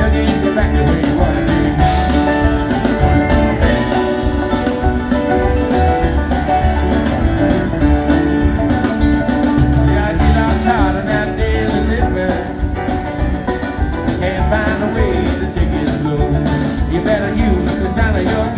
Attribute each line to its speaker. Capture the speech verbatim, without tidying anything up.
Speaker 1: They'll get you back to where you wanna be. Yeah, I get out caught in that daily living. Can't find a way to take it slow. You better use the time of your